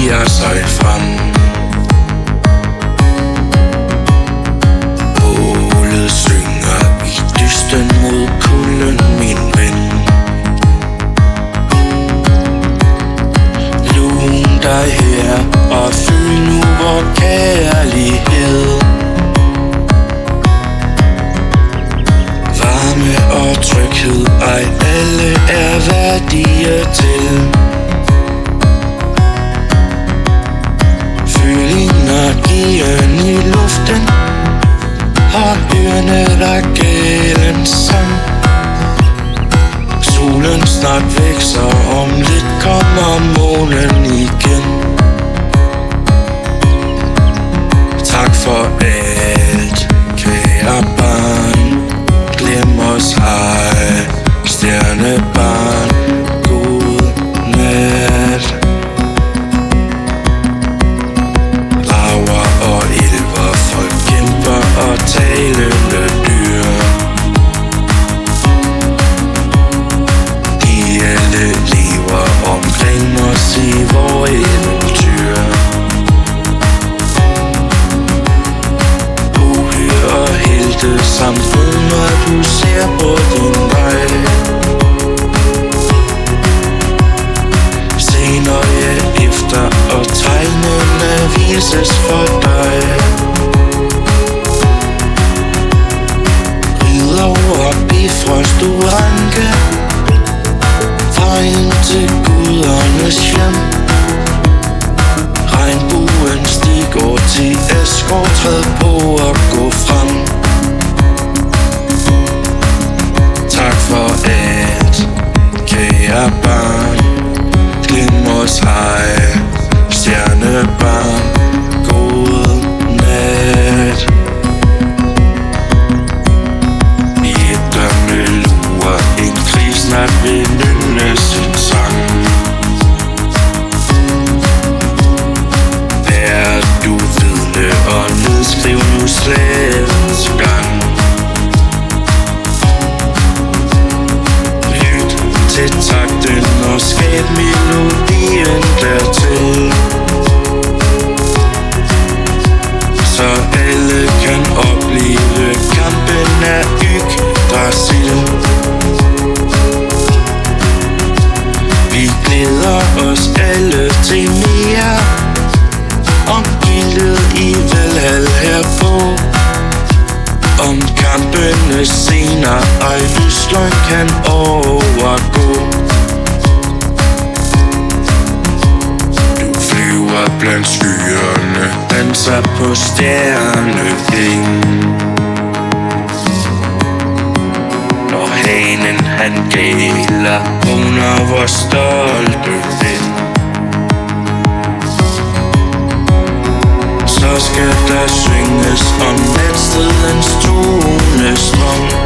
stiger sig frem. Bålet synger i dysten mod kulden, min ven. Lun dig her og føl nu vor kærlighed. Varme og tryghed, ej alle er værdige til. Føl energien i luften og hørne der gælens sang. Solen snart vækser, om lidt kommer månen igen. Tak for alt, kære barn. Glem os ej, stjernebarn. God nat. Rager og elver, folk kæmper og talende dyr. De alle lever omkring os i vor eventyr. Uhyre og helte samfund, når du ser på din vej. Se nøje efter, og tegnene vises for dig. Rid over bifrost du ranke, vejen til gudernes hjem. Regnbuen stigår til Asgård, træd på og gå frem. Tak for alt, kære barn. Glem os ej, stjernebarn. God nat. I et drømmelur, en krig snart vil nynne sin sang. Vær du vidne og nedskriv nu slagets gang. Lyt til takten og skab melodien dertil, så alle kan opleve kampen af Yggdrasil. Vi glæder os alle til mere om gildet i Valhall herpå. Om kampenes scener ej lysløgn kan overgå. Du flyver blandt skyerne, danser på stjerneving. Når hanen han gæler, vågner vor stolte ven. Så skal der synges om natstridens tonestrøm.